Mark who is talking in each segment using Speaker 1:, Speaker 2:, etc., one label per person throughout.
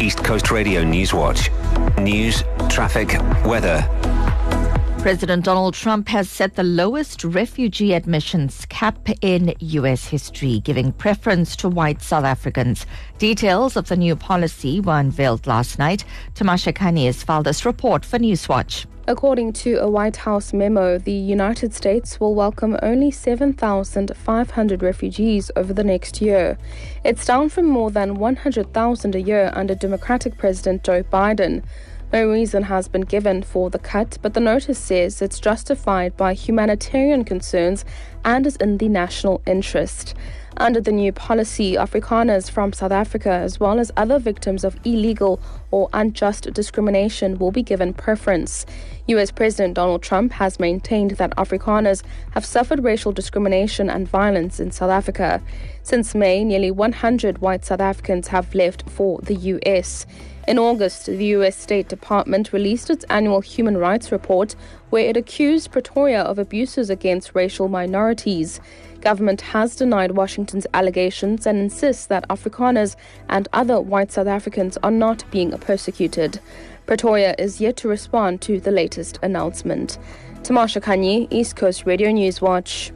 Speaker 1: East Coast Radio Newswatch. News, traffic, weather.
Speaker 2: President Donald Trump has set the lowest refugee admissions cap in U.S. history, giving preference to white South Africans. Details of the new policy were unveiled last night. Tamasha Kani has filed this report for Newswatch.
Speaker 3: According to a White House memo, the United States will welcome only 7,500 refugees over the next year. It's down from more than 100,000 a year under Democratic President Joe Biden. No reason has been given for the cut, but the notice says it's justified by humanitarian concerns and is in the national interest. Under the new policy, Afrikaners from South Africa, as well as other victims of illegal or unjust discrimination, will be given preference. U.S. President Donald Trump has maintained that Afrikaners have suffered racial discrimination and violence in South Africa. Since May, nearly 100 white South Africans have left for the U.S. In August, the U.S. State Department released its annual human rights report where it accused Pretoria of abuses against racial minorities. Government has denied Washington's allegations and insists that Afrikaners and other white South Africans are not being persecuted. Pretoria is yet to respond to the latest announcement. Tamasha Kani, East Coast Radio Newswatch.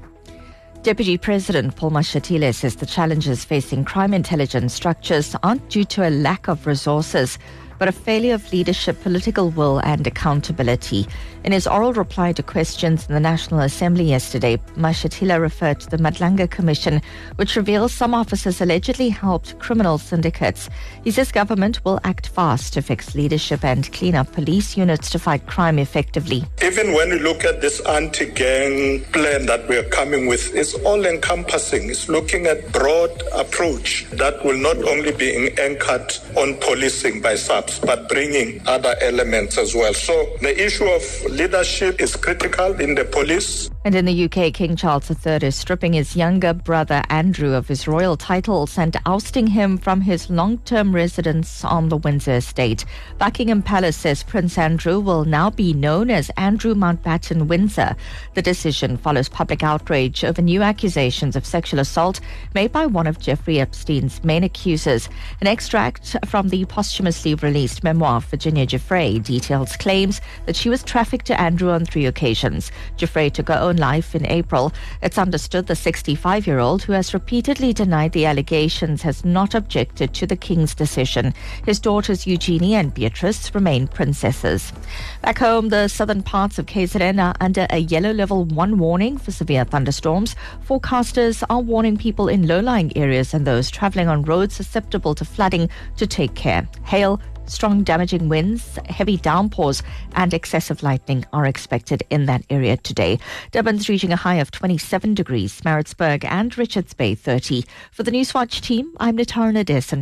Speaker 2: Deputy President Paul Mashatile says the challenges facing crime intelligence structures aren't due to a lack of resources, but a failure of leadership, political will and accountability. In his oral reply to questions in the National Assembly yesterday, Mashatile referred to the Madlanga Commission, which reveals some officers allegedly helped criminal syndicates. He says government will act fast to fix leadership and clean up police units to fight crime effectively.
Speaker 4: Even when we look at this anti-gang plan that we are coming with, it's all-encompassing. It's looking at broad approach that will not only be anchored on policing by SAPS, but bringing other elements as well. So the issue of leadership is critical in the police.
Speaker 2: And in the UK, King Charles III is stripping his younger brother Andrew of his royal titles and ousting him from his long-term residence on the Windsor estate. Buckingham Palace says Prince Andrew will now be known as Andrew Mountbatten Windsor. The decision follows public outrage over new accusations of sexual assault made by one of Jeffrey Epstein's main accusers. An extract from the posthumously released memoir of Virginia Giuffre details claims that she was trafficked to Andrew on 3 occasions. Giuffre took her own life in April. It's understood the 65-year-old, who has repeatedly denied the allegations, has not objected to the King's decision. His daughters Eugenie and Beatrice remain princesses. Back home, the southern parts of KZN are under a yellow level 1 warning for severe thunderstorms. Forecasters are warning people in low-lying areas and those travelling on roads susceptible to flooding to take care. Hail, strong damaging winds, heavy downpours and excessive lightning are expected in that area today. Durban's reaching a high of 27 degrees, Maritzburg and Richards Bay 30. For the Newswatch team, I'm Nitara Nadesan.